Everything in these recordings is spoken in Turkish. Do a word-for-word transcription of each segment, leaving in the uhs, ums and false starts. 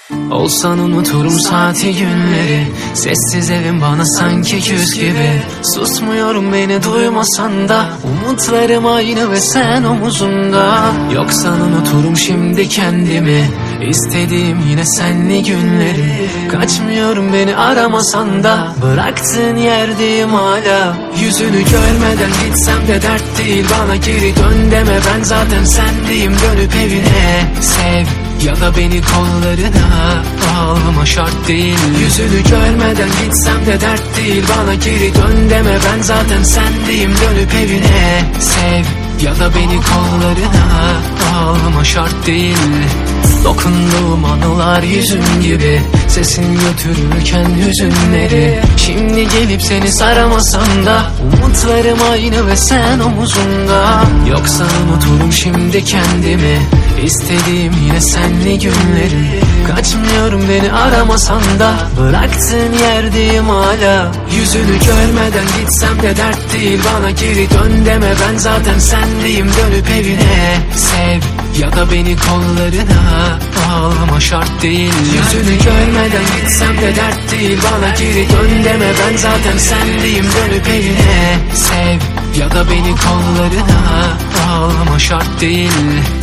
Olsan unuturum saati günleri, sessiz evim bana sanki küs gibi. Susmuyorum beni duymasan da, umutlarım aynı ve sen omuzumda. Yoksan unuturum şimdi kendimi, İstediğim yine senli günleri. Kaçmıyorum beni aramasan da, bıraktığın yerdeyim hala. Yüzünü görmeden gitsem de dert değil, bana geri dön deme, ben zaten sendeyim. Dönüp evine sev ya da beni kollarına alma, şart değil. Yüzünü görmeden gitsem de dert değil, bana geri dön deme, ben zaten sendeyim. Dönüp evine sev ya da beni kollarına alma, şart değil. Dokunduğum anılar yüzün gibi, sesin götürürken hüzünleri. Şimdi gelip seni saramasam da, umutlarım aynı ve sen omuzumda. Yoksa unuturum şimdi kendimi, İstediğim yine senli günleri. Kaçmıyorum beni aramasan da, bıraktığın yerdeyim hala. Yüzünü görmeden gitsem de dert değil, bana geri dön deme, ben zaten sendeyim. Dönüp evine sev ya da beni kollarına alma, şart değil. Yüzünü görmeden gitsem de dert değil, bana geri dön deme, ben zaten sendeyim. Dönüp evine sev ya da beni kollarına alma, şart değil.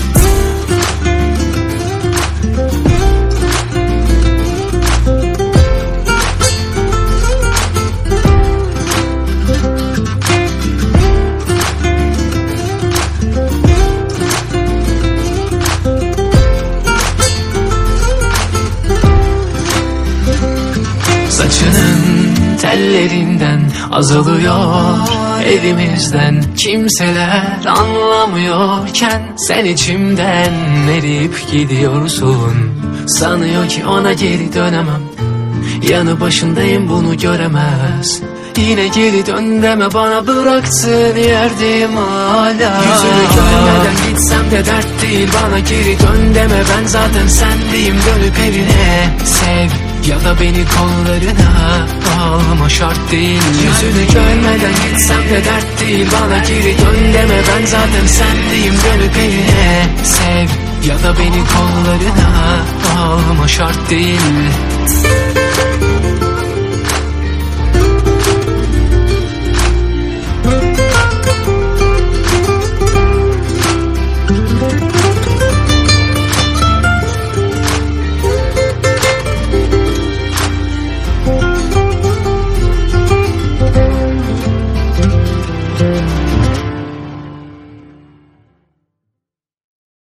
Saçının tellerinden azalıyor evimizden. Kimseler anlamıyorken sen içimden eriyip gidiyorsun. Sanıyor ki ona geri dönemem, yanı başındayım bunu göremez. Yine geri dön deme, bana bıraktığın yerdeyim hala. Yüzünü görmeden gitsem de dert değil, bana geri dön deme, ben zaten sendeyim. Dönüp evine sev ya da beni kollarına alma, şart değil. Yüzünü görmeden gitsem de dert değil, bana geri dön deme, ben zaten sendeyim. Dönüp evine sev ya da beni kollarına alma, şart değil.